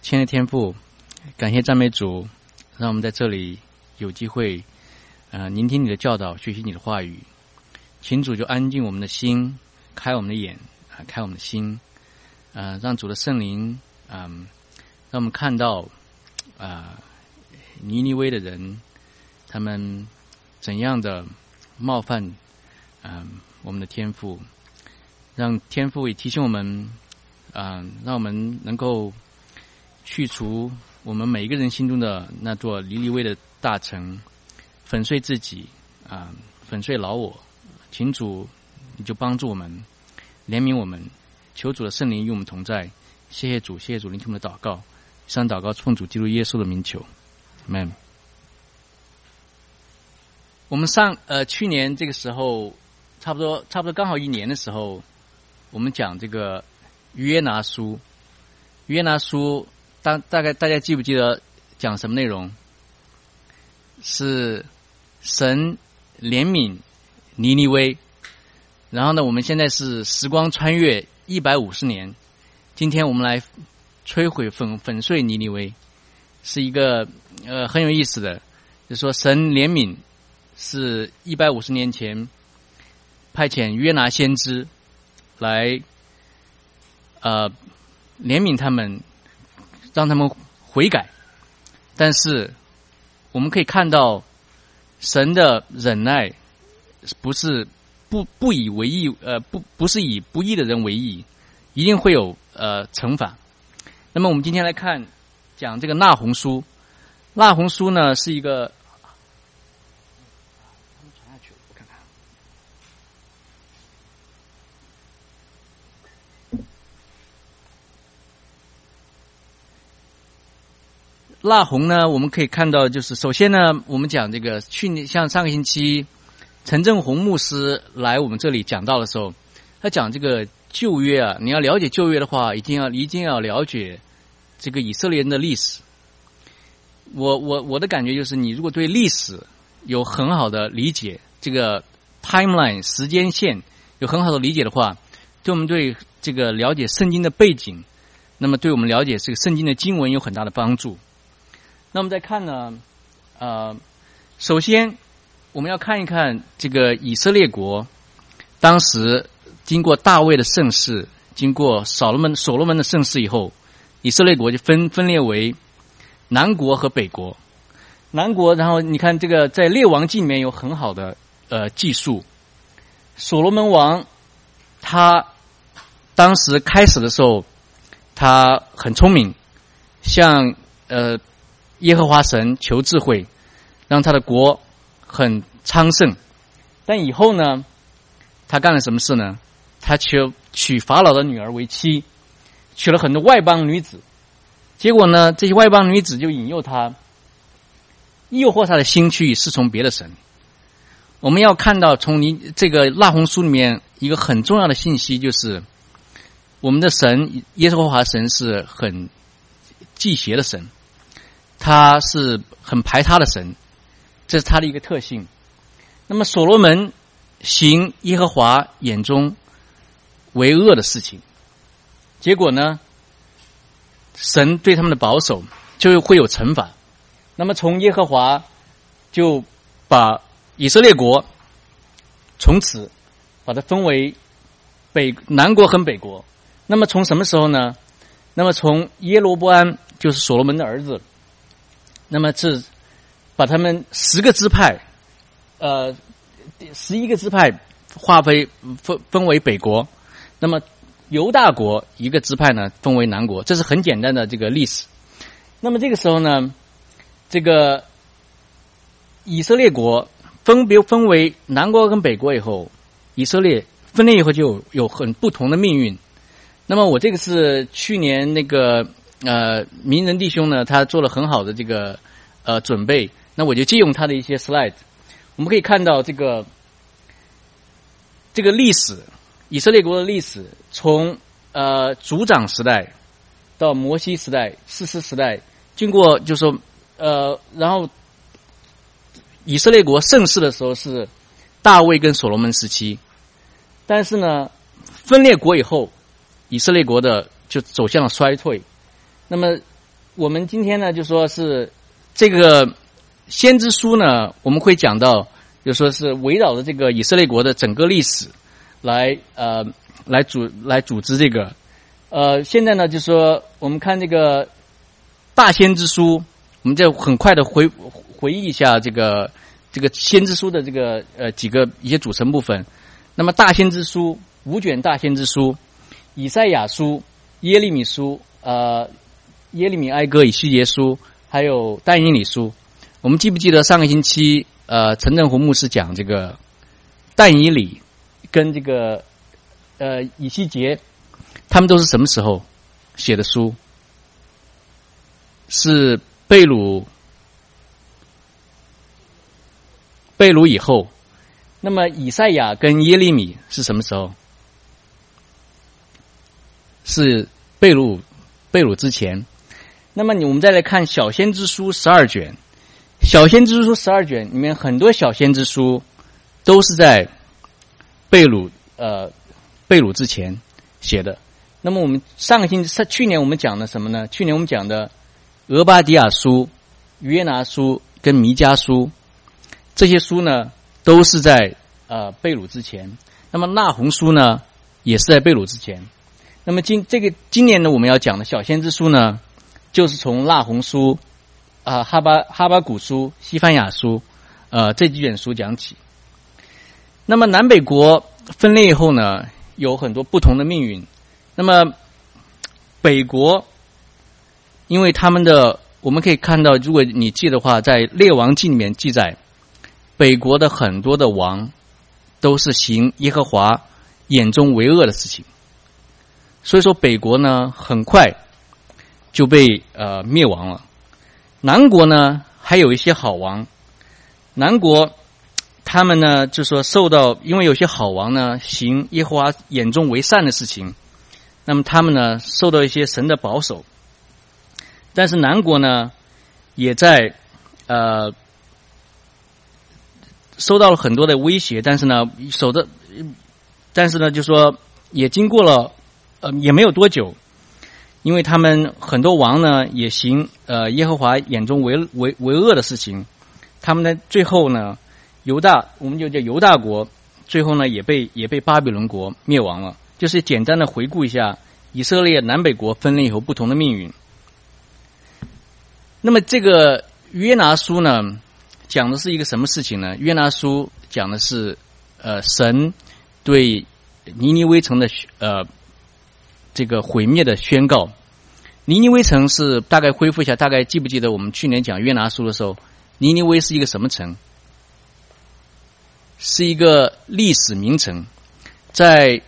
亲爱的天父，感谢赞美主，让我们在这里有机会聆听你的教导，学习你的话语。请主就安静我们的心，开我们的眼，开我们的心，让主的圣灵让我们看到尼尼微的人他们怎样的冒犯我们的天父，让天父也提醒我们让我们能够去除我们每一个人心中的那座尼尼微的大城，粉碎自己粉碎老我。请主你就帮助我们，怜悯我们，求主的圣灵与我们同在。谢谢主，谢谢主聆听我们的祷告，以上祷告奉主基督耶稣的名求，阿们。我们去年这个时候差不多刚好1年的时候，我们讲这个约拿书。约拿书大概大家记不记得讲什么内容？是神怜悯尼尼微。然后呢，我们现在是时光穿越150年，今天我们来摧毁粉碎尼尼微，是一个很有意思的，就是说神怜悯是150年前派遣约拿先知来怜悯他们，让他们悔改。但是我们可以看到神的忍耐不是不以为义，不是以不义的人为义，一定会有惩罚。那么我们今天来讲这个纳鸿书。纳鸿书呢是一个纳鸿呢，我们可以看到，就是首先呢，我们讲这个像上个星期陈正宏牧师来我们这里讲道的时候，他讲这个旧约啊，你要了解旧约的话，一定要了解这个以色列人的历史。我的感觉就是，你如果对历史有很好的理解，这个 timeline 时间线有很好的理解的话，对我们对这个了解圣经的背景，那么对我们了解这个圣经的经文有很大的帮助。那我们再看呢，首先我们要看一看这个以色列国，当时经过大卫的盛世，经过所罗门的盛世以后，以色列国就分裂为南国和北国。南国，然后你看这个在列王记里面有很好的记述，所罗门王他当时开始的时候，他很聪明，向耶和华神求智慧，让他的国很昌盛。但以后呢，他干了什么事呢？他娶法老的女儿为妻，娶了很多外邦女子。结果呢，这些外邦女子就引诱他，诱惑他的心去侍从别的神。我们要看到从这个纳鸿书里面一个很重要的信息，就是我们的神耶和华神是很忌邪的神，他是很排他的神，这是他的一个特性。那么所罗门行耶和华眼中为恶的事情，结果呢，神对他们的保守就会有惩罚。那么从耶和华就把以色列国从此把它分为南国和北国。那么从什么时候呢？那么从耶罗波安，就是所罗门的儿子，那么是把他们10个支派11个支派分为北国，那么犹大国一个支派呢分为南国，这是很简单的这个历史。那么这个时候呢，这个以色列国分为南国跟北国以后，以色列分裂以后就有很不同的命运。那么我这个是去年那个名人弟兄呢，他做了很好的这个准备，那我就借用他的一些 slide。 我们可以看到这个历史，以色列国的历史，从族长时代到摩西时代、士师时代，经过就是说然后以色列国盛世的时候是大卫跟所罗门时期，但是呢分裂国以后，以色列国的就走向了衰退。那么我们今天呢就说是这个先知书呢，我们会讲到，就说是围绕着这个以色列国的整个历史来组织这个。现在呢就说我们看这个大先知书，我们就很快的回忆一下这个先知书的这个一些组成部分。那么大先知书5卷大先知书，以赛亚书、耶利米书、耶利米哀歌、以西结书，还有但以理书。我们记不记得上个星期陈正宏牧师讲这个但以理跟这个以西结，他们都是什么时候写的书？是被掳以后。那么以赛亚跟耶利米是什么时候？是被掳之前。那么我们再来看小先知书12卷，小先知书12卷里面很多小先知书都是在被掳之前写的。那么我们去年我们讲的什么呢？去年我们讲的俄巴底亚书、约拿书跟弥迦书，这些书呢都是在被掳之前。那么那鸿书呢也是在被掳之前。那么今年呢我们要讲的小先知书呢，就是从那鸿书、哈巴谷书、西番雅书这几卷书讲起。那么南北国分裂以后呢，有很多不同的命运。那么北国，因为他们的我们可以看到，如果你记的话，在列王记里面记载，北国的很多的王都是行耶和华眼中为恶的事情，所以说北国呢很快就被灭亡了。南国呢还有一些好王，南国他们呢就说受到，因为有些好王呢行耶和华眼中为善的事情，那么他们呢受到一些神的保守。但是南国呢也在受到了很多的威胁，但是呢就说也经过了也没有多久，因为他们很多王呢也行耶和华眼中为恶的事情，他们呢最后呢我们就叫犹大国，最后呢也被巴比伦国灭亡了。就是简单的回顾一下以色列南北国分裂以后不同的命运。那么这个约拿书呢讲的是一个什么事情呢？约拿书讲的是神对尼尼微城的这个毁灭的宣告。尼尼微城是大概恢复一下，大概记不记得我们去年讲约拿书的时候，尼尼微是一个什么城？是一个历史名城。在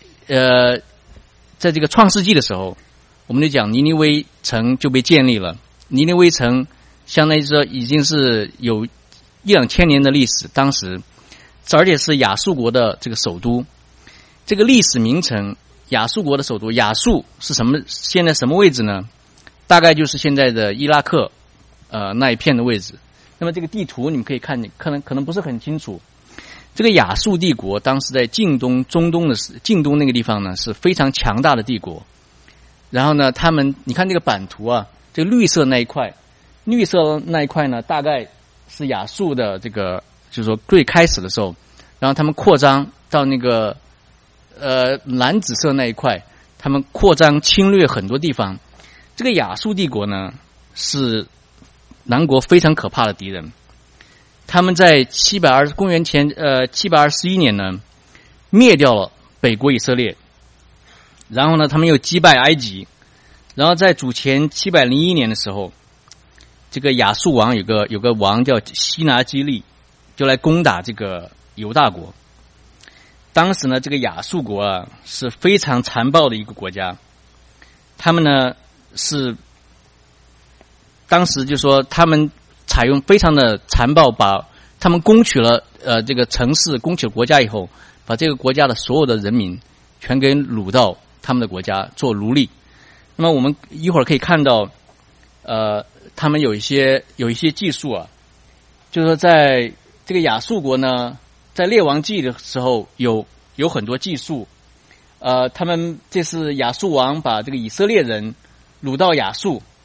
这个创世纪的时候，我们就讲尼尼微城就被建立了。尼尼微城相当于说已经是有1-2千年的历史，当时而且是亚述国的这个首都。这个历史名城亚述国的首都，亚述是现在什么位置呢？大概就是现在的伊拉克那一片的位置。那么这个地图你们可以看，可能不是很清楚。这个亚述帝国当时在中东那个地方呢是非常强大的帝国。然后呢你看这个版图啊，这个绿色那一块呢大概是亚述的这个就是说最开始的时候，然后他们扩张到那个蓝紫色那一块，他们扩张侵略很多地方。这个亚述帝国呢是南国非常可怕的敌人。他们在公元前721年呢灭掉了北国以色列，然后呢他们又击败埃及，然后在主前701年的时候，这个亚述王有个王叫西拿基利，就来攻打这个犹大国。当时呢这个亚述国啊是非常残暴的一个国家，他们呢是当时就说他们采用非常的残暴，把他们攻取了这个城市，攻取了国家以后，把这个国家的所有的人民全给掳到他们的国家做奴隶。那么我们一会儿可以看到他们有一些技术啊，就是说在这个亚述国呢，在列王记的时候有很多技术。他们这是亚述王把这个以色列人掳到亚述，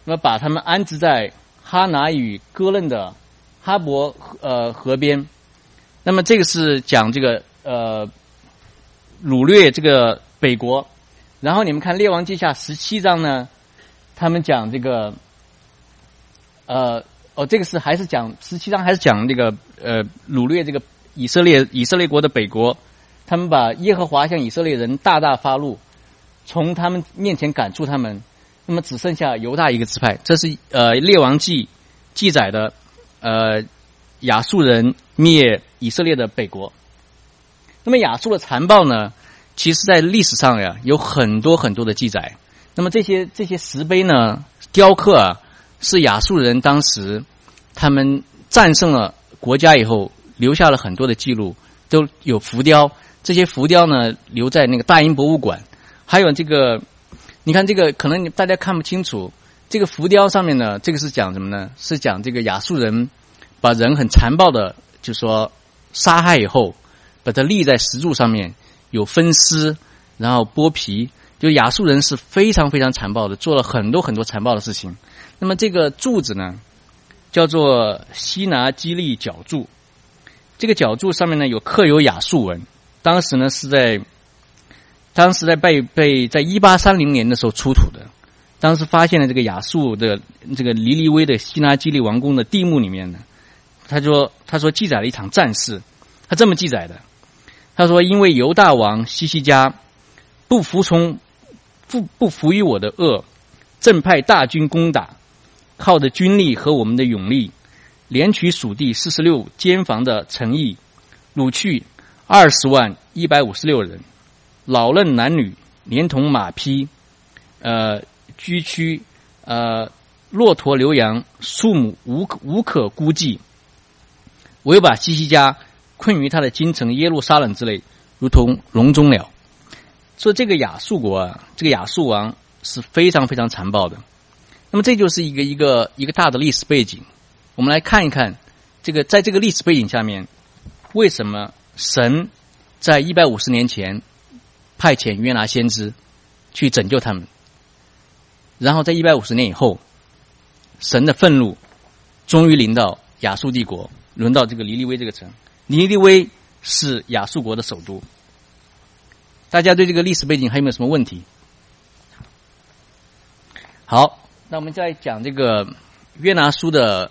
那么把他们安置在哈拿与哥楞的哈伯河边。那么这个是讲这个掳掠这个北国。然后你们看列王记下17章呢，他们讲这个这个是还是讲17章还是讲这个掳掠这个以色列国的北国。他们把耶和华向以色列人大大发怒，从他们面前赶出他们，那么只剩下犹大一个支派。这是列王记记载的亚述人灭以色列的北国。那么亚述的残暴呢，其实在历史上呀有很多很多的记载。那么这些石碑呢，雕刻啊，是亚述人当时他们战胜了国家以后留下了很多的记录，都有浮雕。这些浮雕呢留在那个大英博物馆。还有这个，你看这个可能大家看不清楚，这个浮雕上面呢，这个是讲什么呢？是讲这个亚述人把人很残暴的，就是说杀害以后，把它立在石柱上面，有分尸，然后剥皮。就亚述人是非常非常残暴的，做了很多很多残暴的事情。那么这个柱子呢，叫做西拿基利角柱。这个角柱上面呢有刻有亚述文。当时呢是在被在1830年的时候出土的。当时发现了这个亚述的这个尼尼微的西拿基利王宫的地墓里面呢，他说记载了一场战事。他这么记载的，他说因为犹大王西西家不服于我的恶，正派大军攻打，靠着军力和我们的勇力，连取属地46间房的城邑，掳去20万156人，老嫩男女，连同马匹、居区、骆驼、牛羊，数目无可估计。我又把西西家困于他的京城耶路撒冷之内，如同笼中鸟。说这个亚述国啊，这个亚述王是非常非常残暴的。那么这就是一个大的历史背景。我们来看一看这个在这个历史背景下面，为什么神在150年前派遣约拿先知去拯救他们，然后在150年以后，神的愤怒终于临到亚述帝国，轮到这个尼尼微这个城。尼尼微是亚述国的首都。大家对这个历史背景还有没有什么问题？好，那我们再讲这个约拿书的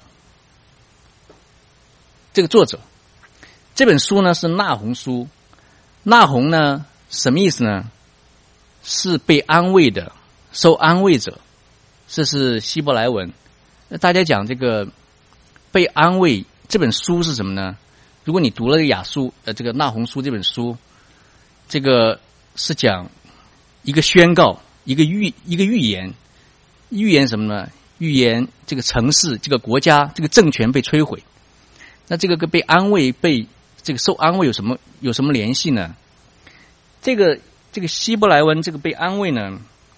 这个作者。这本书呢是纳鸿书。纳鸿呢什么意思呢？是被安慰的，受安慰者，这是希伯来文。大家讲这个被安慰，这本书是什么呢？如果你读了这个纳鸿书这本书，这个是讲一个宣告，一个预言。预言什么呢？预言这个城市、这个国家、这个政权被摧毁。那这个跟被安慰、被这个受安慰有什么联系呢？这个希伯来文这个被安慰呢，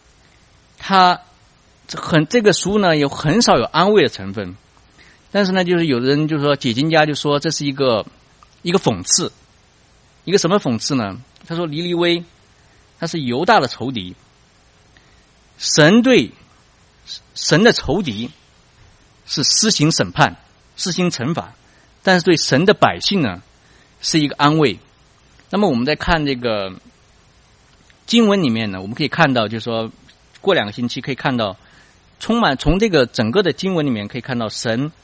这个书呢有很少有安慰的成分。但是呢，就是有的人就说解经家就说这是一个讽刺。一个什么讽刺呢？他说尼尼微他是犹大的仇敌，神的仇敌是施行审判、施行惩罚，但是对神的百姓呢是一个安慰。那么我们在看这个经文里面呢，我们可以看到就是说过2个星期可以看到从这个整个的经文里面可以看到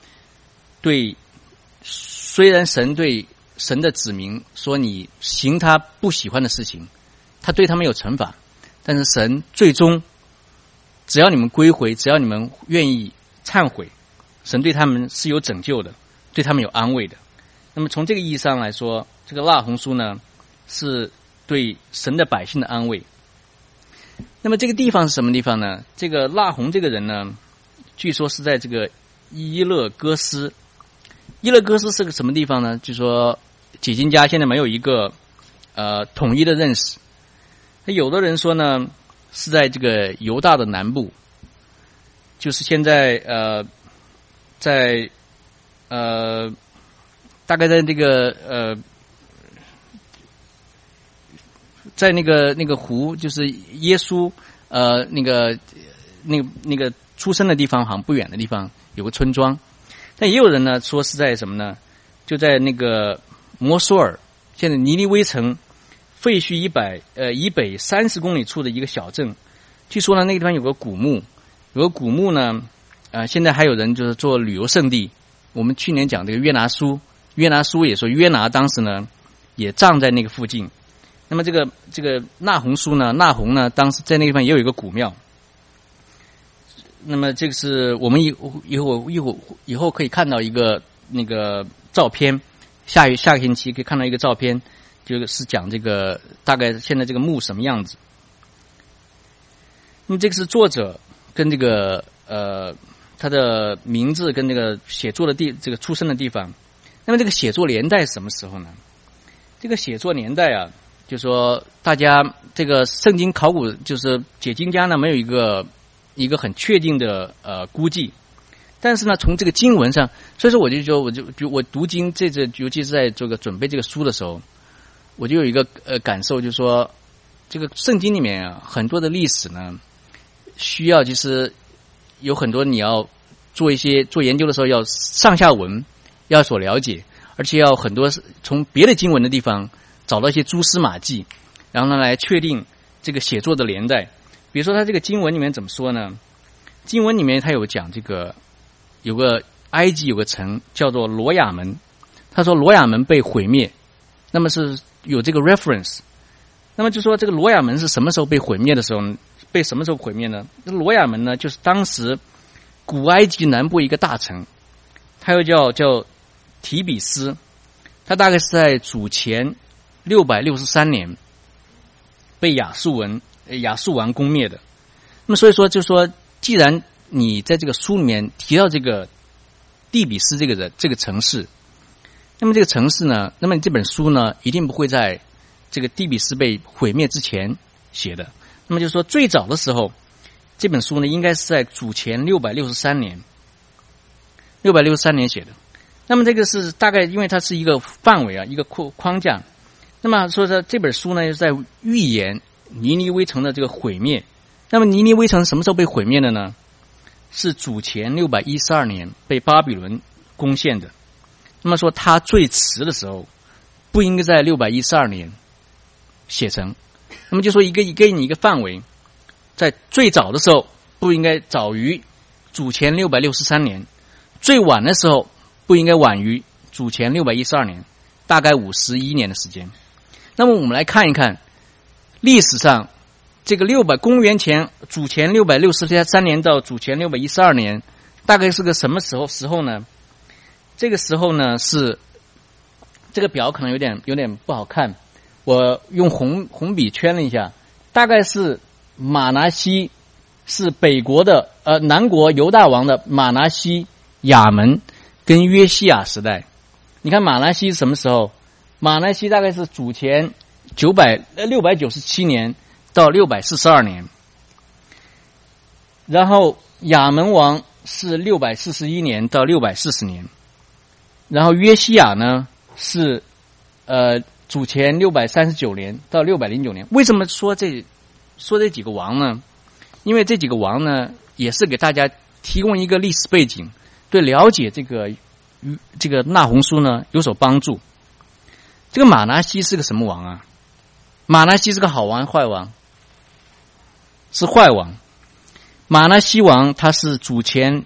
虽然神对神的子民说你行他不喜欢的事情，他对他们有惩罚，但是神最终只要你们归回，只要你们愿意忏悔，神对他们是有拯救的，对他们有安慰的。那么从这个意义上来说，这个纳鸿书呢是对神的百姓的安慰。那么这个地方是什么地方呢？这个纳鸿这个人呢，据说是在这个伊勒戈斯。伊勒戈斯是个什么地方呢？据说解经家现在没有一个统一的认识。有的人说呢是在这个犹大的南部，就是现在大概在这个在那个湖，就是耶稣那个出生的地方好像不远的地方有个村庄，但也有人呢说是在什么呢？就在那个摩苏尔，现在尼尼微城废墟以北30公里处的一个小镇。据说呢，那个地方有个古墓，呢，现在还有人就是做旅游胜地。我们去年讲这个约拿书也说约拿当时呢也葬在那个附近。那么这个纳洪呢，当时在那个地方也有一个古庙。那么这个是我们以后可以看到一个那个照片，下个星期可以看到一个照片，就是讲这个大概现在这个墓什么样子。那么这个是作者跟这个他的名字跟这个写作的这个出生的地方。那么这个写作年代是什么时候呢？这个写作年代啊，就说大家这个圣经考古就是解经家呢没有一个很确定的估计，但是呢从这个经文上，所以说我读经尤其是在这个准备这个书的时候，我就有一个感受，就是说这个圣经里面啊很多的历史呢需要就是有很多你要做研究的时候要上下文要所了解，而且要很多从别的经文的地方找到一些蛛丝马迹，然后呢来确定这个写作的年代。比如说他这个经文里面怎么说呢？经文里面他有讲这个有个埃及有个城叫做罗亚门，他说罗亚门被毁灭，那么是有这个 reference。 那么就说这个罗亚门是什么时候被毁灭的时候，被什么时候毁灭呢？罗亚门呢就是当时古埃及南部一个大城，它又叫提比斯，它大概是在主前663年被亚述王攻灭的。那么所以说就说既然你在这个书里面提到这个提比斯这个城市，那么这个城市呢，那么你这本书呢一定不会在这个提比斯被毁灭之前写的。那么就是说最早的时候这本书呢应该是在主前663年写的。那么这个是大概因为它是一个范围啊，一个框架。那么说这本书呢是在预言尼尼微城的这个毁灭。那么尼尼微城什么时候被毁灭的呢？是主前612年被巴比伦攻陷的。那么说它最迟的时候不应该在612年写成。那么就说给你一个范围，在最早的时候不应该早于主前663年，最晚的时候不应该晚于主前612年，大概51年的时间。那么我们来看一看历史上这个公元前主前663年到主前612年大概是个什么时候呢？这个时候呢是这个表可能有点不好看，我用红笔圈了一下，大概是马拿西是北国的南国犹大王的马拿西、亚门跟约西亚时代。你看马拿西是什么时候？马拿西大概是主前697年到642年，然后亚门王是641年到640年，然后约西亚呢是主前639年到609年。为什么说这几个王呢？因为这几个王呢也是给大家提供一个历史背景，对了解这个纳洪书呢有所帮助。这个马拿西是个什么王啊？马拿西是个好王坏王？是坏王。马拿西王他是主前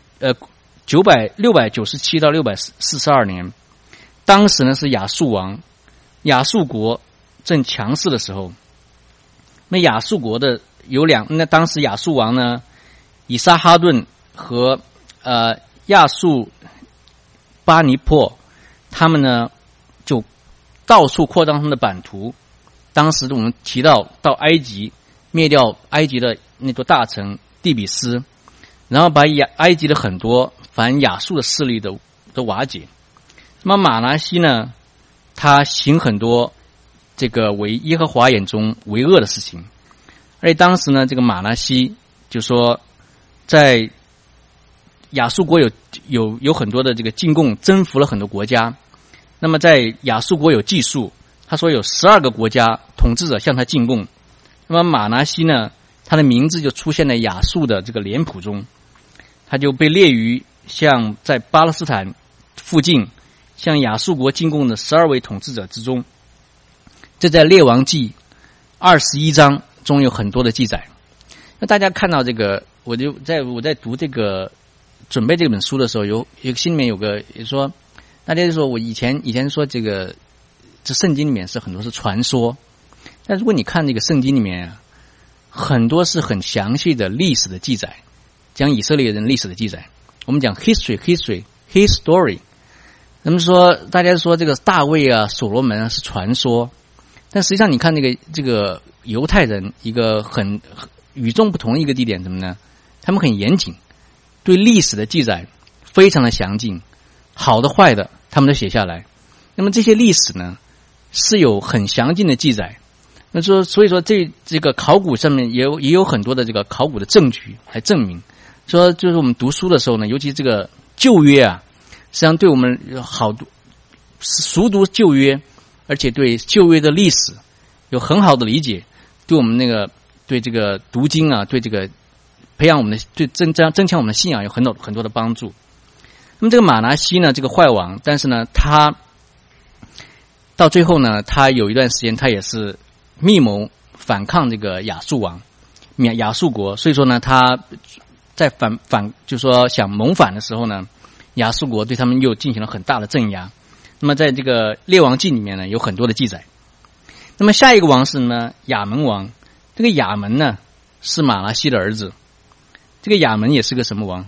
697到642年，当时呢是亚述王，亚述国正强势的时候。那亚述国的那当时亚述王呢，以撒哈顿和亚述巴尼珀，他们呢就到处扩张他们的版图。当时我们提到埃及，灭掉埃及的那座大城第比斯，然后把埃及的很多反亚述的势力都瓦解。那么马拿西呢，他行很多这个为耶和华眼中为恶的事情。而且当时呢，这个马拿西就说在亚述国有很多的这个进贡，征服了很多国家。那么在亚述国有记述，他说有12个国家统治者向他进贡。那么马拿西呢，他的名字就出现在亚述的这个脸谱中。 他就被列于像在巴勒斯坦附近向亚述国进贡的12位统治者之中。这在列王记21章中有很多的记载。那大家看到这个，我在读这个准备这本书的时候，心里面有个也说，大家就说我以前说这圣经里面是很多是传说，但如果你看这个圣经里面啊，很多是很详细的历史的记载，讲以色列人历史的记载。我们讲 his story。那么说大家说这个大卫啊、所罗门啊是传说，但实际上你看这个犹太人一个很与众不同的一个地点什么呢？他们很严谨，对历史的记载非常的详尽，好的坏的他们都写下来。那么这些历史呢是有很详尽的记载。那所以说这个考古上面也有很多的这个考古的证据来证明，说就是我们读书的时候呢，尤其这个旧约啊，实际上对我们熟读旧约，而且对旧约的历史有很好的理解，对我们对这个读经啊，对这个培养我们的对增强我们的信仰有很多的帮助。那么这个马拿西呢，这个坏王，但是呢，他到最后呢，他有一段时间他也是密谋反抗这个亚述国，所以说呢，他在就是说想谋反的时候呢，亚述国对他们又进行了很大的镇压。那么在这个列王记里面呢，有很多的记载。那么下一个王是呢亚门王。这个亚门呢是马拿西的儿子，这个亚门也是个什么王？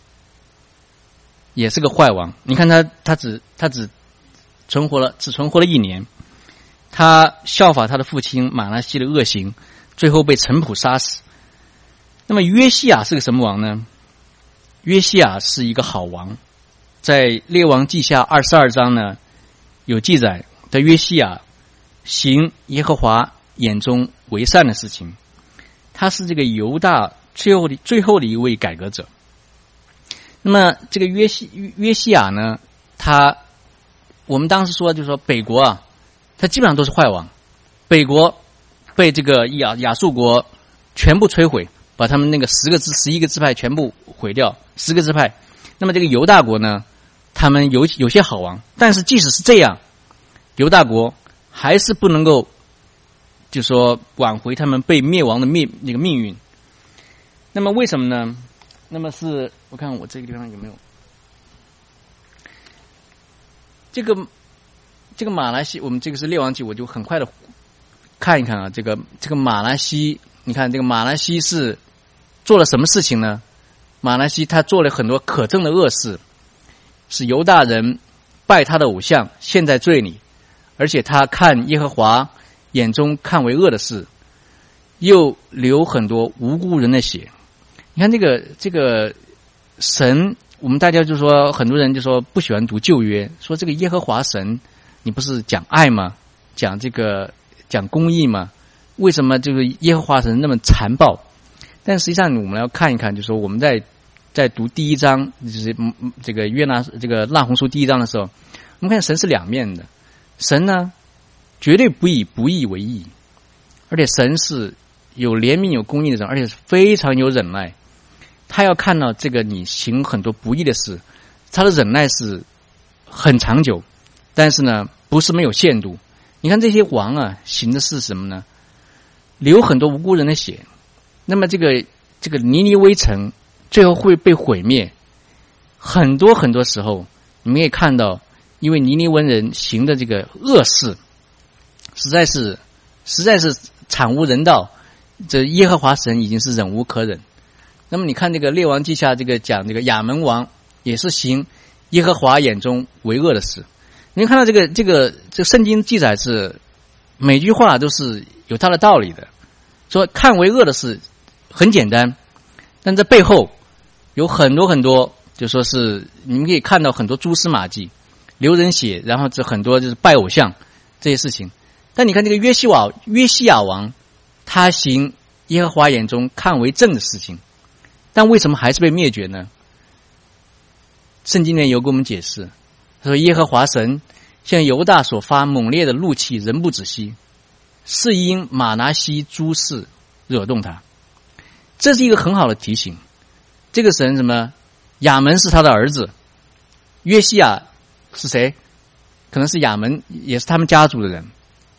也是个坏王。你看他只存活了1年，他效法他的父亲马拿西的恶行，最后被陈普杀死。那么约西亚是个什么王呢？约西亚是一个好王，在列王记下22章呢有记载的，约西亚行耶和华眼中为善的事情，他是这个犹大最后的一位改革者。那么这个约西亚呢，我们当时说就是说北国啊，他基本上都是坏王，北国被这个亚述国全部摧毁，把他们那个11个支派全部毁掉，10个支派。那么这个犹大国呢，他们有些好王，但是即使是这样，犹大国还是不能够就说挽回他们被灭亡的命运。那么为什么呢？那么是我看我这个地方有没有这个马来西，我们这个是列王记，我就很快的看一看啊。这个马来西，你看这个马来西是做了什么事情呢？马来西他做了很多可憎的恶事，使犹大人拜他的偶像，陷在罪里，而且他看耶和华眼中看为恶的事，又流很多无辜人的血。你看这个神，我们大家就说很多人就说不喜欢读旧约，说这个耶和华神，你不是讲爱吗？讲公义吗？为什么这个耶和华神那么残暴？但实际上我们要看一看，就是说我们在读第一章，就是这个那鸿书第一章的时候，我们看神是两面的。神呢绝对不以不义为义，而且神是有怜悯有公义的人，而且是非常有忍耐。他要看到这个你行很多不义的事，他的忍耐是很长久，但是呢不是没有限度。你看这些王啊行的是什么呢？流很多无辜人的血。那么这个尼尼微城最后会被毁灭。很多时候你们可以看到，因为尼尼微人行的这个恶事实在是惨无人道，这耶和华神已经是忍无可忍。那么你看这个列王记下讲这个亚门王也是行耶和华眼中为恶的事。你看到这个圣经记载是每句话都是有它的道理的，说看为恶的事很简单，但这背后有很多就说是你们可以看到很多蛛丝马迹，流人血，然后这很多就是拜偶像这些事情。但你看这个约西亚王，他行耶和华眼中看为正的事情，但为什么还是被灭绝呢？圣经里面有给我们解释，他说耶和华神向犹大所发猛烈的怒气仍不止息，是因马拿西诸事惹动他。这是一个很好的提醒。这个神什么亚门是他的儿子，约西亚是谁？可能是亚门，也是他们家族的人。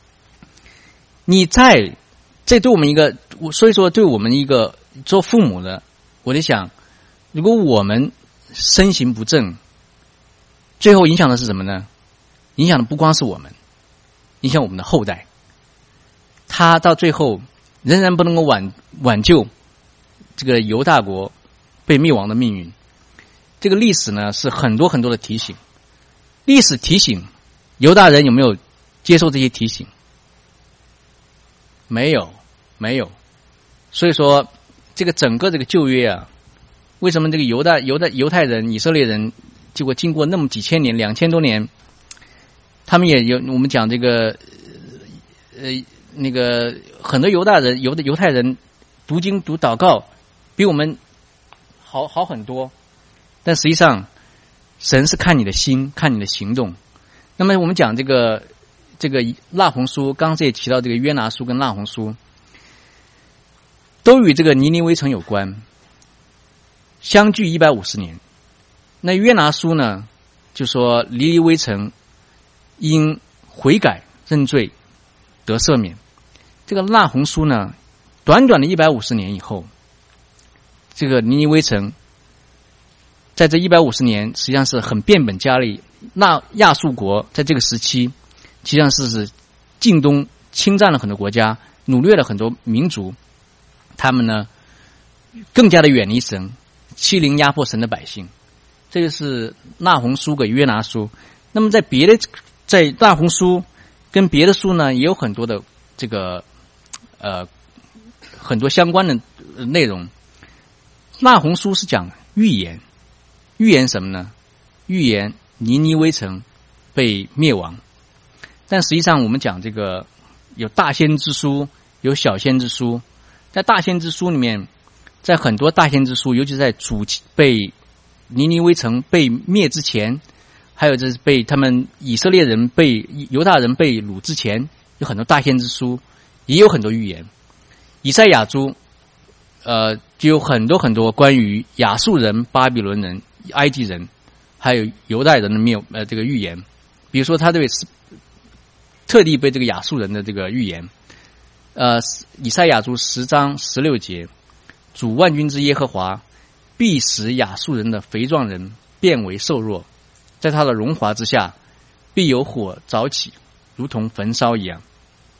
这对我们一个，所以说对我们一个做父母的，我在想，如果我们身形不正，最后影响的是什么呢？影响的不光是我们，影响我们的后代。他到最后仍然不能够挽救这个犹大国被灭亡的命运。这个历史呢是很多很多的提醒，历史提醒犹大人有没有接受这些提醒？没有。所以说这个整个这个旧约啊，为什么这个犹太人、以色列人，结果经过那么几千年、2000多年，他们也有我们讲这个那个很多犹太人读经读祷告比我们好很多，但实际上神是看你的心，看你的行动。那么我们讲这个那鸿书，刚才也提到这个约拿书跟那鸿书，都与这个尼尼微城有关，相距150年。那约拿书呢，就说尼尼微城因悔改认罪得赦免。这个那鸿书呢，短短的150年以后，这个尼尼微城在这150年实际上是很变本加厉。那亚述国在这个时期实际上是近东侵占了很多国家，掳掠了很多民族，他们呢更加的远离神，欺凌压迫神的百姓。这个是那鸿书跟约拿书。那么在那鸿书跟别的书呢，也有很多的这个很多相关的内容。那鸿书是讲预言什么呢？预言尼尼微城被灭亡。但实际上我们讲这个有大先知书，有小先知书。在大先知书里面，在很多大先知书，尤其在被尼尼微城被灭之前，还有就是被他们以色列人犹大人被掳之前，有很多大先知书，也有很多预言。以赛亚书就有很多很多关于亚述人、巴比伦人、埃及人还有犹太人的这个预言。比如说他特地被这个亚述人的这个预言，以赛亚书10章16节，主万军之耶和华必使亚述人的肥壮人变为瘦弱，在他的荣华之下必有火早起，如同焚烧一样。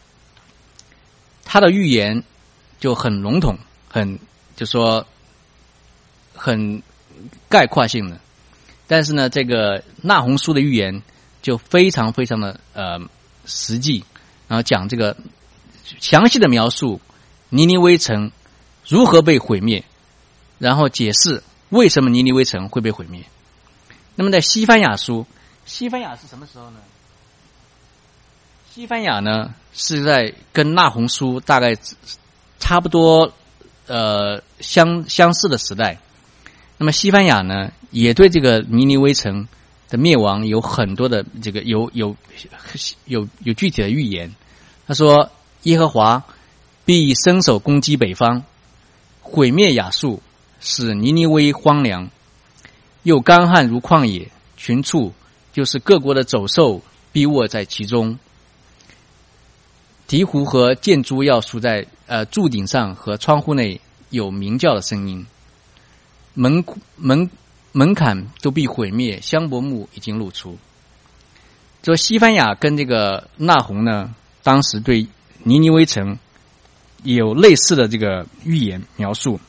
他的预言就很笼统，就说很概括性的。但是呢，这个那鸿书的预言就非常非常的实际，然后讲这个详细的描述尼尼微城如何被毁灭，然后解释为什么尼尼微城会被毁灭。那么在西番雅书，西番雅是什么时候呢？西番雅呢是在跟那鸿书大概差不多相似的时代。那么西番雅呢也对这个尼尼微城的灭亡有很多的这个有具体的预言。他说耶和华必伸手攻击北方，毁灭亚述，使尼尼微荒凉，又干旱如旷野，群畜就是各国的走兽必卧在其中。鹈鹕和箭猪要数在柱顶上和窗户内有鸣叫的声音，门槛都必毁灭，香柏木已经露出。这西番雅跟这个那鸿呢，当时对尼尼微城有类似的这个预言描述。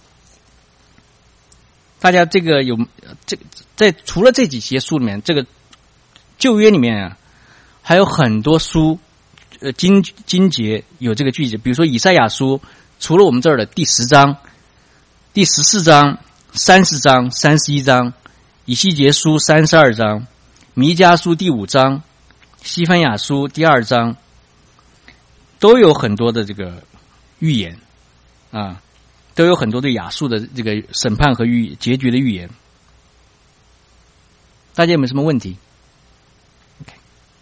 大家这个在除了这几节书里面，这个旧约里面啊，还有很多书经节有这个句子。比如说以赛亚书，除了我们这儿的第10章、第14章、30章、31章，以西结书32章，弥迦书第5章，西番雅书第2章，都有很多的这个预言啊，都有很多对亚述的这个审判和结局的预言。大家有没有什么问题？ OK，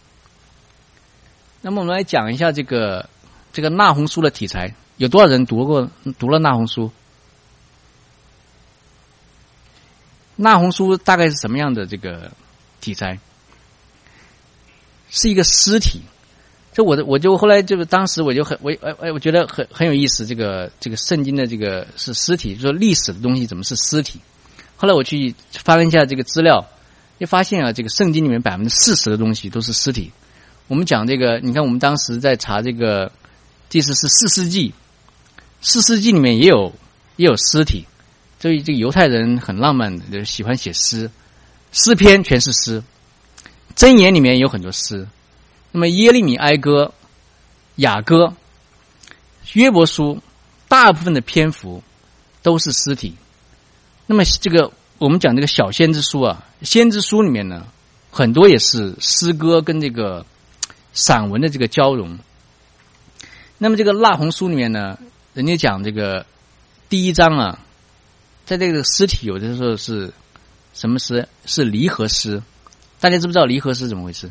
那么我们来讲一下这个那鸿书的题材。有多少人读了那鸿书？ 蜡红书大概是什么样的这个题材？是一个尸体。这我就后来就是当时我就我觉得很有意思，这个圣经的这个是尸体，就是说历史的东西怎么是尸体？后来我去翻了一下这个资料，就发现啊，这个圣经里面40%的东西都是尸体。我们讲这个，你看我们当时在查这个，即使是4世纪，4世纪里面也有尸体。所以这个犹太人很浪漫的，就喜欢写诗，诗篇全是诗，箴言里面也有很多诗。那么耶利米哀歌、雅歌、约伯书，大部分的篇幅都是尸体。那么这个我们讲这个小先知书啊，先知书里面呢，很多也是诗歌跟这个散文的这个交融。那么这个蜡红书里面呢，人家讲这个第1章啊，在这个诗体有的时候是什么诗？是离合诗。大家知不知道离合诗怎么回事？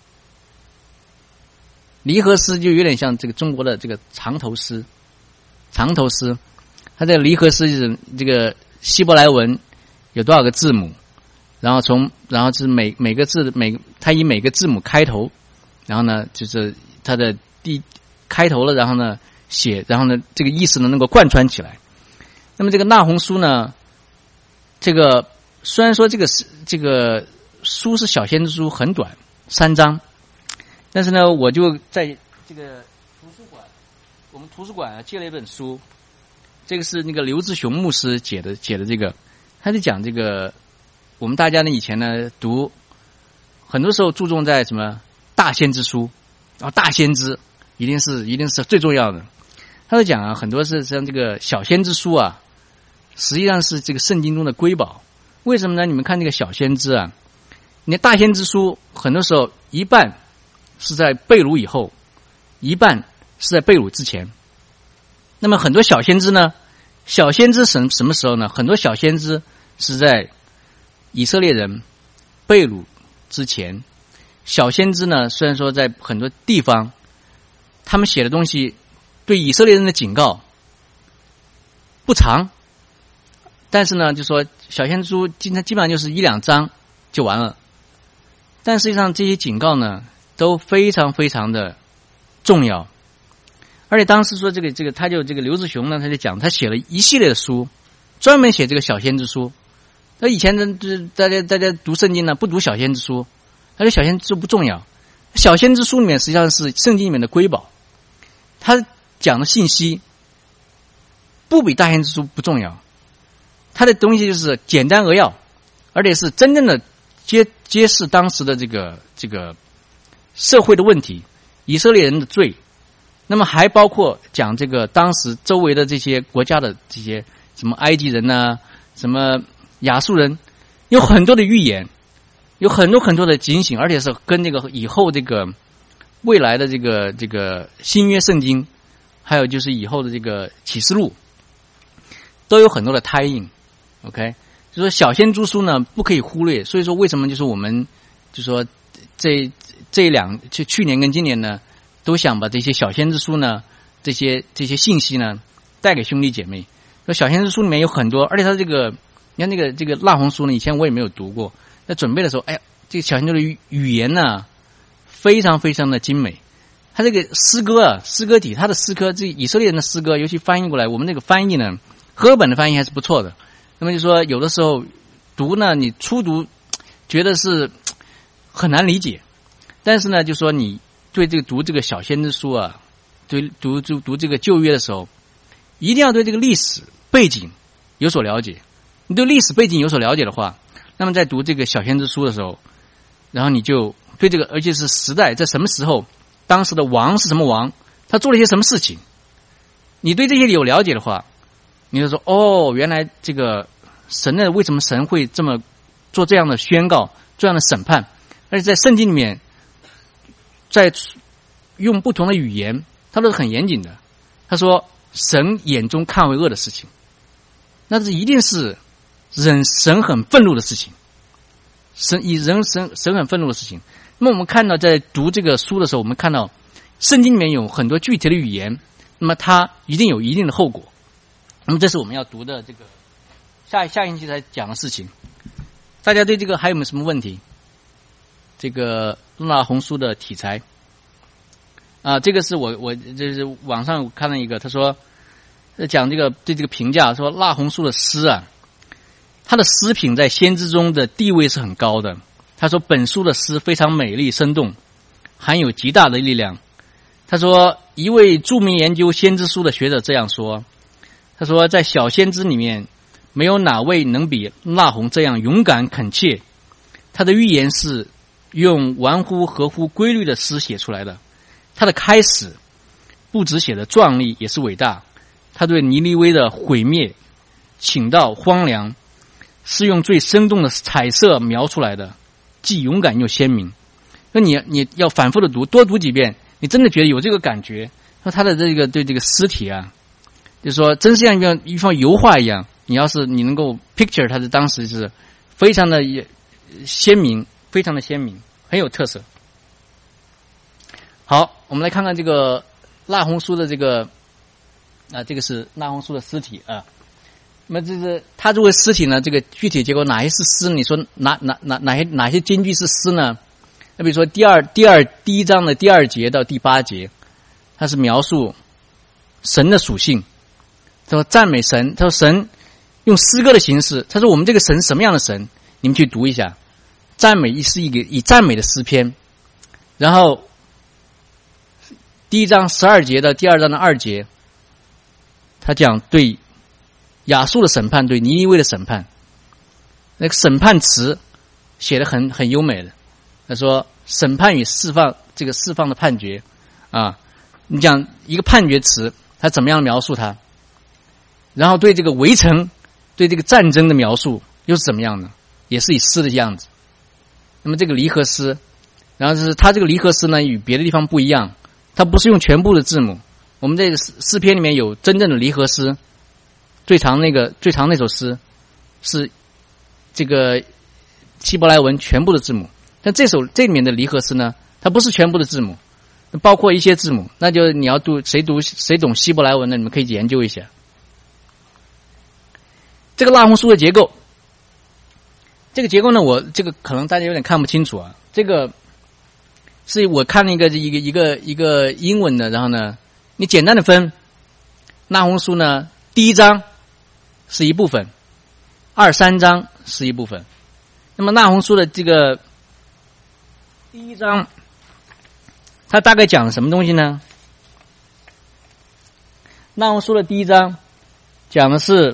离合诗就有点像这个中国的这个长头诗。长头诗，它这个离合诗就是这个希伯来文有多少个字母，然后是每个字它以每个字母开头，然后呢就是它的开头了，然后呢写，然后呢这个意思呢能够贯穿起来。那么这个蜡红书呢，这个虽然说这个书是小先知书，很短，3章，但是呢，我就在这个我们图书馆借了一本书，这个是那个刘志雄牧师写的这个，他就讲这个我们大家呢以前呢读，很多时候注重在什么大先知书，然后大先知一定是最重要的。他就讲啊，很多是像这个小先知书啊，实际上是这个圣经中的瑰宝。为什么呢？你们看这个小先知啊，你的大先知书很多时候一半是在被掳以后，一半是在被掳之前。那么很多小先知呢，小先知什么时候呢？很多小先知是在以色列人被掳之前。小先知呢，虽然说在很多地方他们写的东西对以色列人的警告不长，但是呢就说小先知书基本上就是1-2章就完了，但实际上这些警告呢都非常非常的重要。而且当时说这个他就这个刘志雄呢，他就讲他写了一系列的书，专门写这个小先知书。那以前的大家读圣经呢，不读小先知书，他说小先知书不重要。小先知书里面实际上是圣经里面的瑰宝，他讲的信息不比大先知书不重要，他的东西就是简单扼要，而且是真正的揭示当时的这个社会的问题，以色列人的罪。那么还包括讲这个当时周围的这些国家的这些什么埃及人啊，什么亚述人，有很多的预言，有很多的警醒，而且是跟这个以后这个未来的这个新约圣经，还有就是以后的这个启示录，都有很多的tie in。 OK， 就说小先知书呢不可以忽略。所以说为什么就是我们就说这去年跟今年呢，都想把这些小先知书呢，这些信息呢带给兄弟姐妹。那小先知书里面有很多，而且它这个你看这个蜡红书呢，以前我也没有读过，在准备的时候，哎呀，这个小先知的语言呢非常非常的精美。他这个诗歌啊，诗歌体，他的诗歌，这以色列人的诗歌，尤其翻译过来，我们那个翻译呢，和合本的翻译还是不错的。那么就说有的时候读呢，你初读觉得是很难理解，但是呢，就说你对这个读这个小先知书啊，对读这个旧约的时候，一定要对这个历史背景有所了解。你对历史背景有所了解的话，那么在读这个小先知书的时候，然后你就对这个，而且是时代在什么时候，当时的王是什么王，他做了一些什么事情，你对这些有了解的话，你就说哦，原来这个神呢，为什么神会这么做这样的宣告，这样的审判，而且在圣经里面在用不同的语言，他都是很严谨的。他说神眼中看为恶的事情，那这一定是神很愤怒的事情，神很愤怒的事情。那么我们看到在读这个书的时候，我们看到圣经里面有很多具体的语言，那么它一定有一定的后果。那么这是我们要读的这个下星期才讲的事情。 大家对这个还有没有什么问题？这个蜡红书的题材啊，这个是我就是网上看了一个，他说讲这个对这个评价，说蜡红书的诗啊，他的诗品在先知中的地位是很高的。他说本书的诗非常美丽生动，含有极大的力量。他说一位著名研究先知书的学者这样说，他说在小先知里面没有哪位能比蜡红这样勇敢恳切。他的预言是用玩乎合乎规律的诗写出来的，他的开始不只写的壮丽，也是伟大。他对尼尼微的毁灭倾倒荒凉是用最生动的彩色描出来的，既勇敢又鲜明。那你要反复的读，多读几遍，你真的觉得有这个感觉。那他的这个对这个诗体啊，就是说真是像一方油画一样，你要是你能够 picture 它的当时是非常的鲜明，非常的鲜明，很有特色。好，我们来看看这个蜡红书的这个这个是蜡红书的诗体啊。那么这是它作为诗体呢，这个具体结构哪些是诗？你说哪些金句是诗呢？那比如说第一章的第2节到第8节，它是描述神的属性。他说赞美神，他说神用诗歌的形式，他说我们这个神什么样的神？你们去读一下，赞美是一个以赞美的诗篇。然后第1章12节到第2章的2节，他讲对亚述的审判，对尼尼微的审判，那个审判词写得很优美的。他说审判与释放，这个释放的判决啊，你讲一个判决词，他怎么样描述它？然后对这个围城，对这个战争的描述又是怎么样的？也是以诗的样子。那么这个离合诗，然后就是它这个离合诗呢与别的地方不一样，它不是用全部的字母。我们这个诗篇里面有真正的离合诗，最长那首诗是这个希伯来文全部的字母，但这里面的离合诗呢，它不是全部的字母，包括一些字母，那就你要谁懂希伯来文呢？你们可以研究一下这个蜡红书的结构。这个结构呢，我这个可能大家有点看不清楚啊。这个是我看了一个英文的，然后呢，你简单的分蜡红书呢，第1章是一部分，2、3章是一部分。那么蜡红书的这个第1章，它大概讲了什么东西呢？蜡红书的第1章讲的是，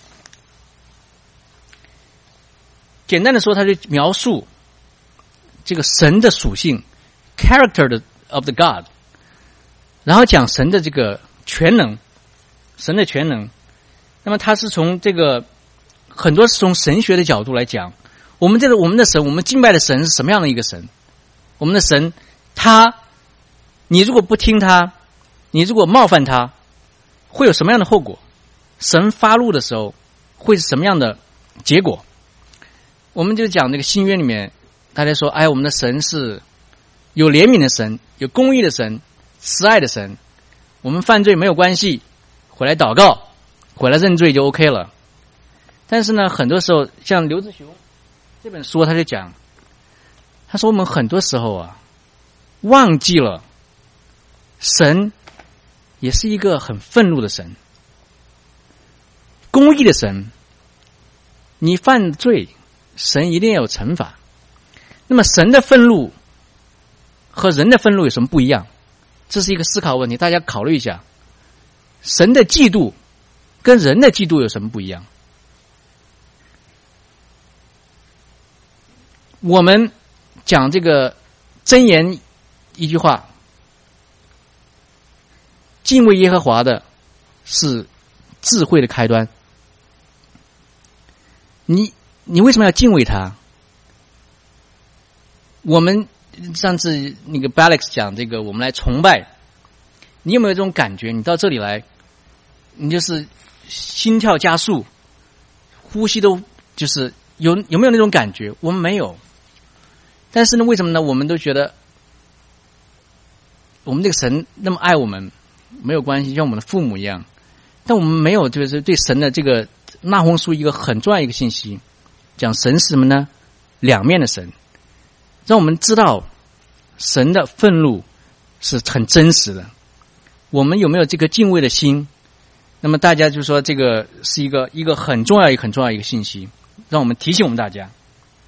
简单的说，它就描述这个神的属性 ，character of the God， 然后讲神的这个全能，神的全能。那么它是从这个很多是从神学的角度来讲，我们的神，我们敬拜的神是什么样的一个神？我们的神，你如果不听他，你如果冒犯他，会有什么样的后果？神发怒的时候会是什么样的结果？我们就讲这个新约里面，大家说，我们的神是有怜悯的神，有公义的神，慈爱的神。我们犯罪没有关系，回来祷告，回来认罪就 OK 了。但是呢，很多时候像刘志雄这本书他就讲，他说我们很多时候啊，忘记了神也是一个很愤怒的神，公义的神。你犯罪，神一定要有惩罚。那么神的愤怒和人的愤怒有什么不一样？这是一个思考问题，大家考虑一下。神的嫉妒跟人的嫉妒有什么不一样？我们讲这个箴言一句话，敬畏耶和华的是智慧的开端。你为什么要敬畏他？我们上次那个 Alex 讲这个，我们来崇拜，你有没有这种感觉？你到这里来，你就是心跳加速，呼吸都就是有没有那种感觉？我们没有。但是呢，为什么呢？我们都觉得我们这个神那么爱我们，没有关系，像我们的父母一样。但我们没有，就是对神的这个那红书一个很重要一个信息， 讲神是什么呢？两面的神，让我们知道神的愤怒是很真实的。我们有没有这个敬畏的心？那么大家就说这个是一个很重要很重要一个信息，让我们提醒我们大家。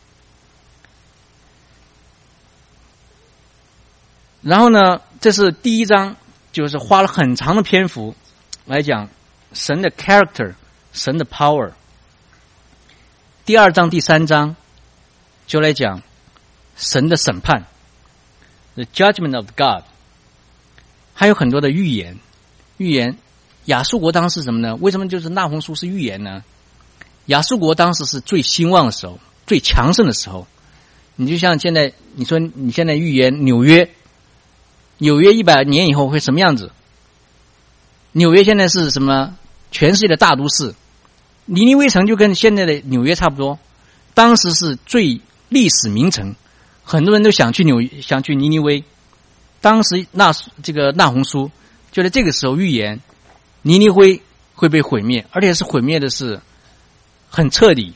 然后呢，这是第一章，就是花了很长的篇幅来讲神的 character， 神的 power。第二章、第三章就来讲神的审判 ，the judgment of God。还有很多的预言，亚述国当时什么呢？为什么就是那鸿书是预言呢？亚述国当时是最兴旺的时候，最强盛的时候。你就像现在，你说你现在预言纽约100年以后会什么样子？纽约现在是什么？全世界的大都市，尼尼微城就跟现在的纽约差不多。当时是最历史名城，很多人都想去尼尼微。当时那鸿书就在这个时候预言尼尼微会被毁灭，而且是毁灭的是很彻底。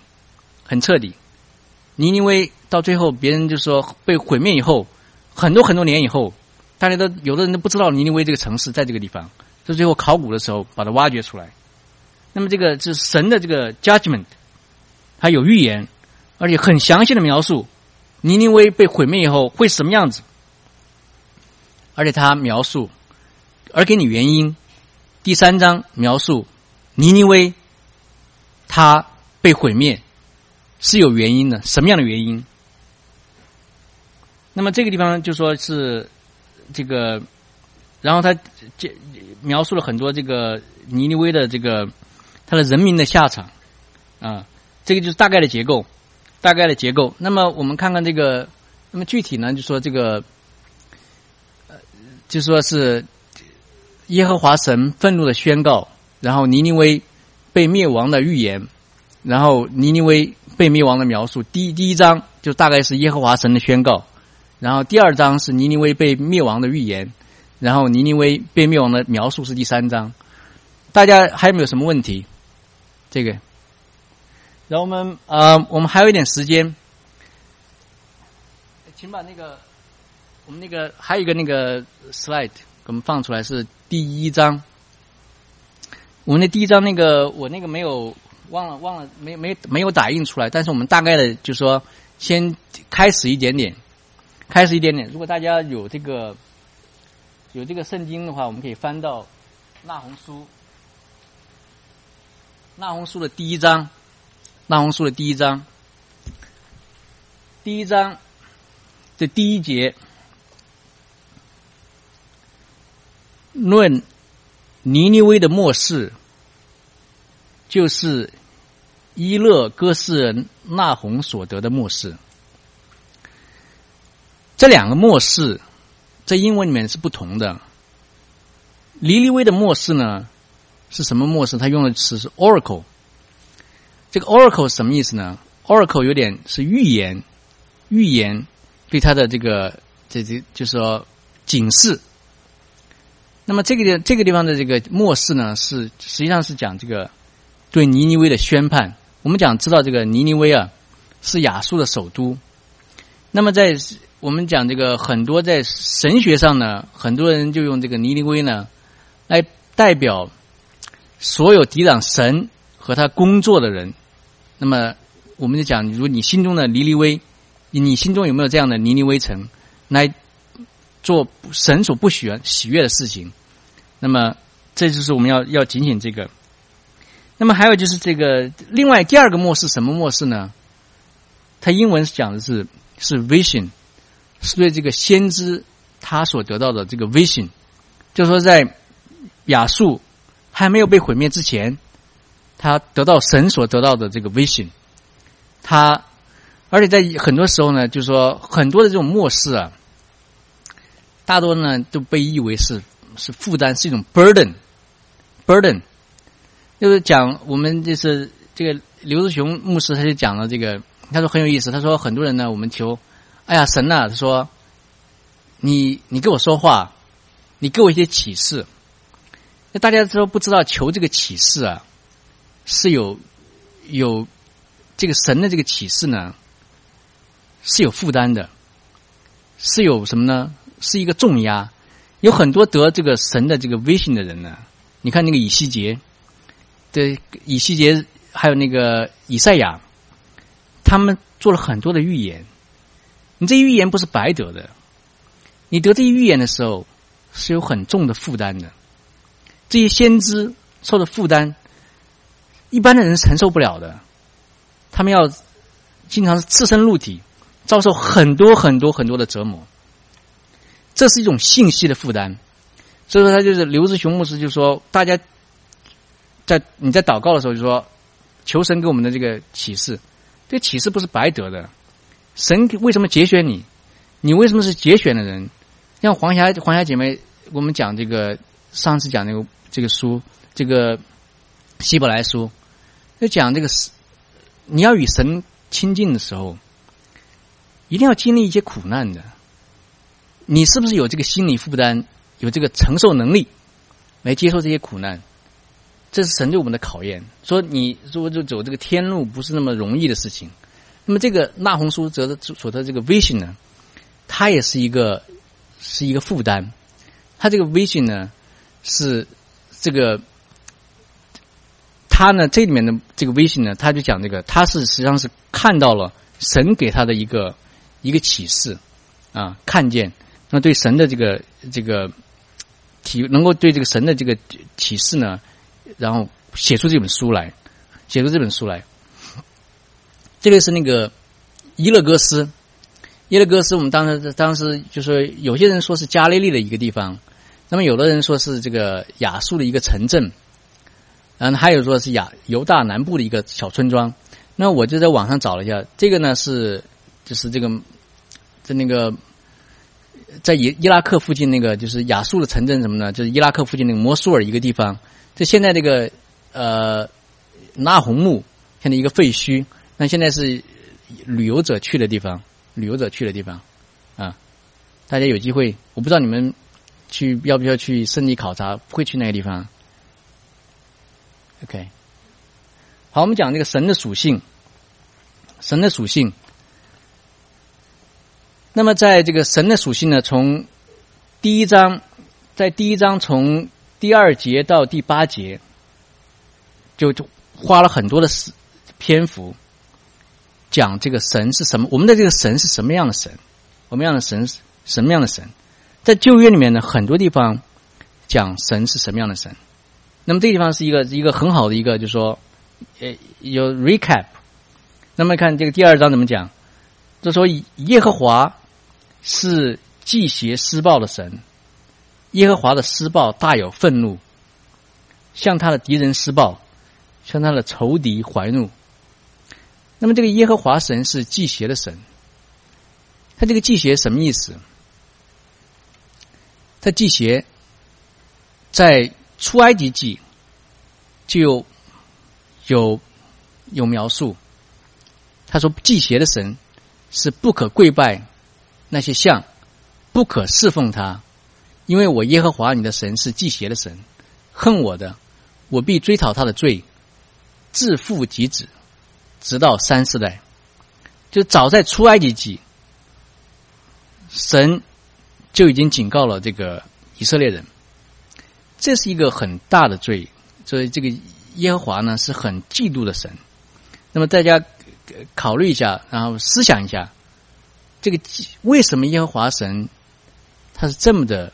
尼尼微到最后别人就说被毁灭以后，很多年以后，大家都有的人都不知道尼尼微这个城市在这个地方，就最后考古的时候把它挖掘出来。那么这个是神的这个 judgment， 它有预言，而且很详细的描述尼尼微被毁灭以后会什么样子，而且他描述而给你原因。第三章描述尼尼微他被毁灭是有原因的，什么样的原因？那么这个地方就说是这个，然后他描述了很多这个尼尼微的这个他的人民的下场啊，这个就是大概的结构。那么我们看看这个，那么具体呢，就说这个，就说是耶和华神愤怒的宣告，然后尼尼微被灭亡的预言，然后尼尼微被灭亡的描述。第一章就大概是耶和华神的宣告，然后第二章是尼尼微被灭亡的预言，然后尼尼微被灭亡的描述是第三章。大家还有没有什么问题？这个，然后我们还有一点时间，请把我们还有一个slide给我们放出来，是第一章。我们的第一章我没有忘了没有打印出来，但是我们大概的就说先开始一点点。如果大家有这个圣经的话，我们可以翻到那鸿书的第一章，第一章的第一节，论尼尼微的末世，就是伊勒哥斯人那鸿所得的末世。这两个末世在英文里面是不同的。尼尼微的末世呢是什么末世？他用的词是 oracle。 这个 oracle 是什么意思呢？ oracle 有点是预言对他的这就是说警示。那么这个地方的这个末世呢，是实际上是讲这个对尼尼微的宣判。我们知道这个尼尼微啊是亚述的首都。那么我们讲这个很多在神学上呢，很多人就用这个尼尼微呢来代表所有抵挡神和他工作的人。那么我们就讲，如果你心中的尼尼微，你心中有没有这样的尼尼微城来做神所不喜悦的事情？那么这就是我们要警醒这个。那么还有就是这个另外第二个末世，什么末世呢？它英文讲的是 vision， 是对这个先知他所得到的这个 vision， 就是说在亚述还没有被毁灭之前，他得到神所得到的这个 vision。而且在很多时候呢，就是说很多的这种末世啊，大多呢都被译为是负担，是一种 burden。就是讲我们就是这个刘志雄牧师他就讲了这个，他说很有意思。他说很多人呢，我们求，哎呀神啊，他说你跟我说话，你给我一些启示。那大家都不知道求这个启示啊，是有这个神的这个启示呢，是有负担的，是有什么呢？是一个重压。有很多得这个神的这个 vision 的人呢，你看那个以西结，对，以西结还有那个以赛亚，他们做了很多的预言。你这预言不是白得的，你得这些预言的时候是有很重的负担的。这些先知受的负担，一般的人承受不了的。他们要经常是赤身露体，遭受很多很多很多的折磨。这是一种信息的负担。所以说他就是刘志雄牧师就说，大家你在祷告的时候就说，求神给我们的这个启示，这个启示不是白得的。神为什么节选你？你为什么是节选的人？像黄霞姐妹，我们讲这个上次讲这个书，这个希伯来书，就讲这个你要与神亲近的时候，一定要经历一些苦难的。你是不是有这个心理负担，有这个承受能力来接受这些苦难？这是神对我们的考验。说你如果就走这个天路不是那么容易的事情。那么这个纳鸿书所的这个 vision 呢，它也是一个负担。它这个 vision 呢是这个，它呢这里面的这个 vision 呢，它就讲这个，它是实际上是看到了神给他的一个启示啊，看见，那对神的这个能够对这个神的这个启示呢，然后写出这本书来。这个是那个伊勒哥斯，我们当时就说，有些人说是加利利的一个地方，那么有的人说是这个亚述的一个城镇，然后还有说是犹大南部的一个小村庄。那我就在网上找了一下，这个呢就是这个在那个在伊拉克附近那个就是亚述的城镇什么呢？就是伊拉克附近那个摩苏尔一个地方，这现在这个纳鸿木现在一个废墟。那现在是旅游者去的地方啊！大家有机会，我不知道你们要不要去圣地考察，会去那个地方 ？OK， 好，我们讲这个神的属性。那么在这个神的属性呢，从第一章从第2节到第8节，就花了很多的篇幅。讲这个神是什么？我们的这个神是什么样的神？什么样的神？在旧约里面呢，很多地方讲神是什么样的神。那么这个地方是一个很好的一个，就是说，有 recap。那么看这个第2章怎么讲？就说耶和华是忌邪施暴的神，耶和华的施暴大有愤怒，向他的敌人施暴，向他的仇敌怀怒。那么这个耶和华神是忌邪的神，他这个忌邪什么意思？他忌邪在出埃及记就有描述，他说忌邪的神是不可跪拜那些像，不可侍奉他，因为我耶和华你的神是忌邪的神，恨我的，我必追讨他的罪，自父及子，直到3、4代。就早在出埃及记，神就已经警告了这个以色列人，这是一个很大的罪。所以这个耶和华呢是很嫉妒的神。那么大家考虑一下，然后思想一下，这个为什么耶和华神他是这么的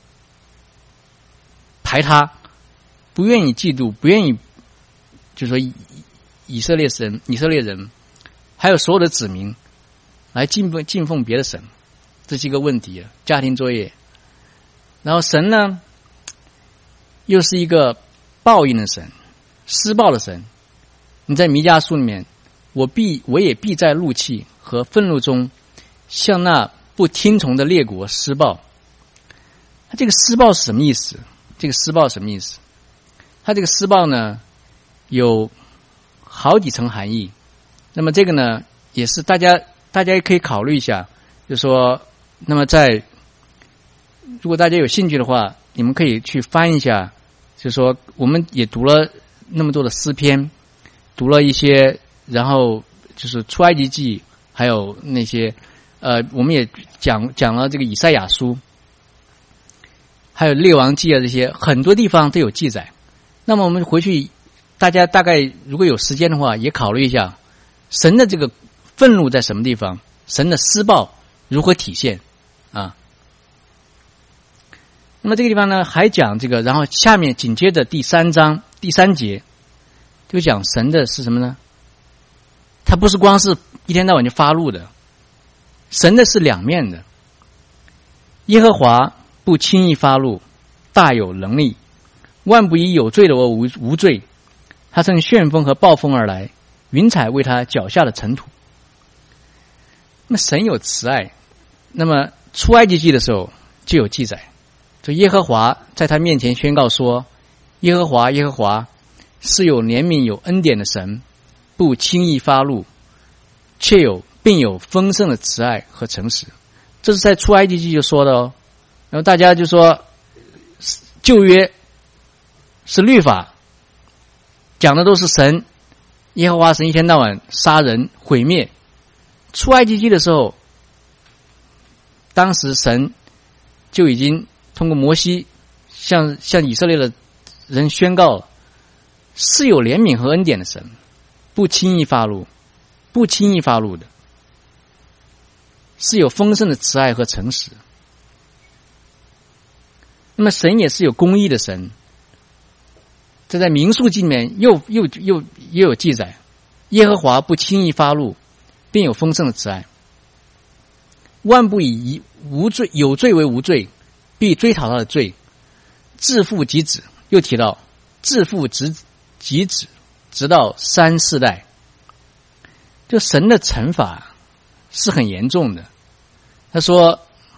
排他，不愿意嫉妒，不愿意就是说以色列人还有所有的子民来敬奉别的神，这是一个问题，家庭作业。然后神呢又是一个报应的神，施暴的神。你在弥迦书里面，我也必在怒气和愤怒中向那不听从的列国施暴。他这个施暴是什么意思？他这个施暴呢有好几层含义。那么这个呢也是大家也可以考虑一下，就是说，那么如果大家有兴趣的话，你们可以去翻一下，就是说我们也读了那么多的诗篇，读了一些，然后就是出埃及记，还有那些我们也讲了这个以赛亚书，还有列王记啊，这些很多地方都有记载。那么我们回去，大家大概如果有时间的话，也考虑一下神的这个愤怒在什么地方，神的施暴如何体现啊？那么这个地方呢，还讲这个，然后下面紧接着第3章第3节就讲神的是什么呢？他不是光是一天到晚就发怒的，神的是两面的。耶和华不轻易发怒，大有能力，万不以有罪的无罪。他乘旋风和暴风而来，云彩为他脚下的尘土。那么神有慈爱，那么出埃及记的时候就有记载，就耶和华在他面前宣告说，耶和华耶和华是有怜悯有恩典的神，不轻易发怒，并有丰盛的慈爱和诚实。这是在出埃及记就说的哦。然后大家就说旧约是律法，讲的都是神耶和华神一天到晚杀人毁灭。出埃及记的时候，当时神就已经通过摩西向以色列的人宣告了，是有怜悯和恩典的神，不轻易发怒，不轻易发怒的，是有丰盛的慈爱和诚实。那么神也是有公义的神，这在民数记里面又有记载，耶和华不轻易发怒，并有丰盛的慈爱，万不以有罪为无罪，必追讨他的罪，自父及子。又提到自父及子，直到3、4代。就神的惩罚是很严重的。他说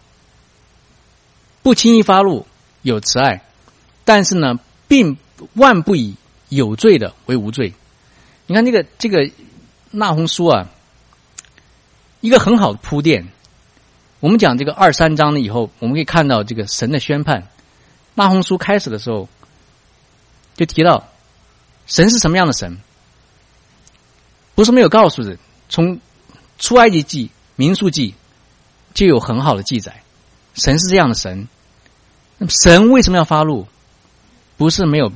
不轻易发怒，有慈爱，但是呢，并万不以有罪的为无罪。你看这个那鸿书啊，一个很好的铺垫。我们讲这个2、3章了以后，我们可以看到这个神的宣判。那鸿书开始的时候就提到神是什么样的神，不是没有告诉人，从出埃及记、民数记就有很好的记载，神是这样的神。那么神为什么要发怒？不是没有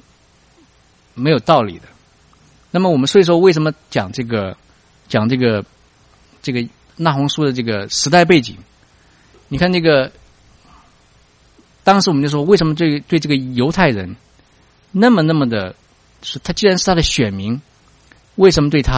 道理的。那么我们所以说为什么讲这个那鸿书的这个时代背景？你看这个，当时我们就说，为什么对这个犹太人那么的，是他既然是他的选民，为什么对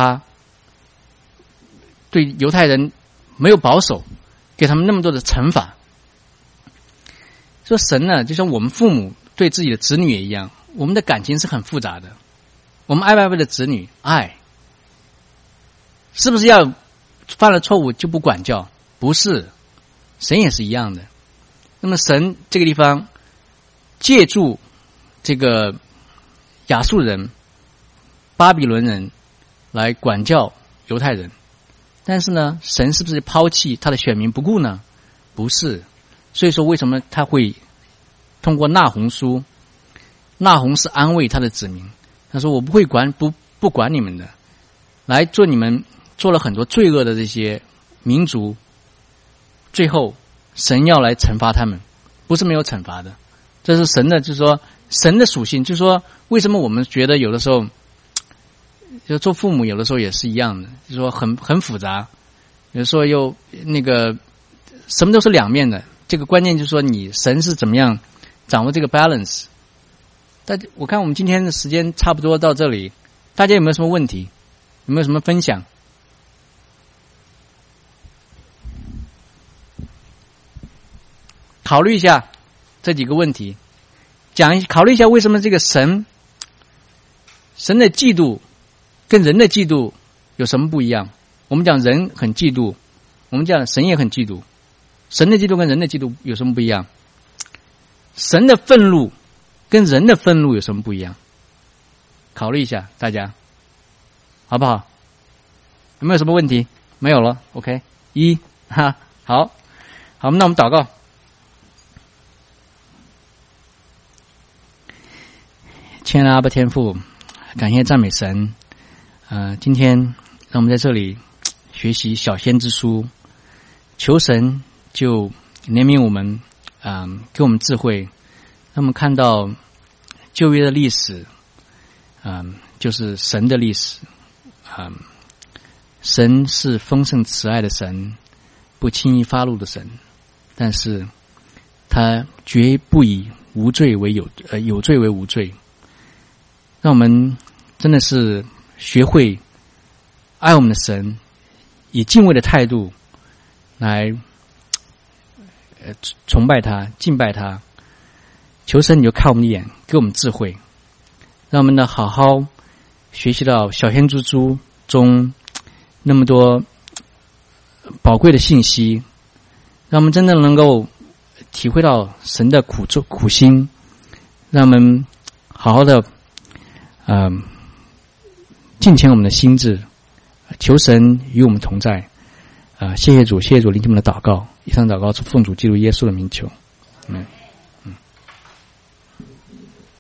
犹太人没有保守，给他们那么多的惩罚？说神呢，就像我们父母对自己的子女也一样，我们的感情是很复杂的。我们爱不爱的子女，爱，是不是要犯了错误就不管教？不是，神也是一样的。那么神这个地方借助这个亚述人、巴比伦人来管教犹太人，但是呢，神是不是抛弃他的选民不顾呢？不是。所以说为什么他会通过那鸿书，那鸿是安慰他的子民，他说我不会不管你们的，来做你们做了很多罪恶的这些民族，最后神要来惩罚他们，不是没有惩罚的。这是神的，就是说神的属性。就是说为什么我们觉得有的时候就做父母有的时候也是一样的，就是说很复杂，有的时候又那个什么都是两面的。这个关键就是说你神是怎么样掌握这个 balance。 我看我们今天的时间差不多到这里，大家有没有什么问题，有没有什么分享？考虑一下这几个问题，考虑一下为什么这个神的嫉妒跟人的嫉妒有什么不一样。我们讲人很嫉妒，我们讲神也很嫉妒，神的嫉妒跟人的嫉妒有什么不一样？神的愤怒跟人的愤怒有什么不一样？考虑一下大家好不好？有没有什么问题？没有了 OK。 好，那我们祷告。亲爱的阿爸天父，感谢赞美神。今天让我们在这里学习小先知书，求神就怜悯我们，给我们智慧，让我们看到旧约的历史，就是神的历史，神是丰盛慈爱的神，不轻易发怒的神，但是他绝不以无罪为有罪为无罪。让我们真的是学会爱我们的神，以敬畏的态度来崇拜他、敬拜他。求神你就看我们的眼，给我们智慧，让我们呢好好学习到小先知书中那么多宝贵的信息，让我们真的能够体会到神的苦心，让我们好好的尽全我们的心志，求神与我们同在。谢谢主，谢谢主聆听我们的祷告。以上祷告是奉主基督耶稣的名求。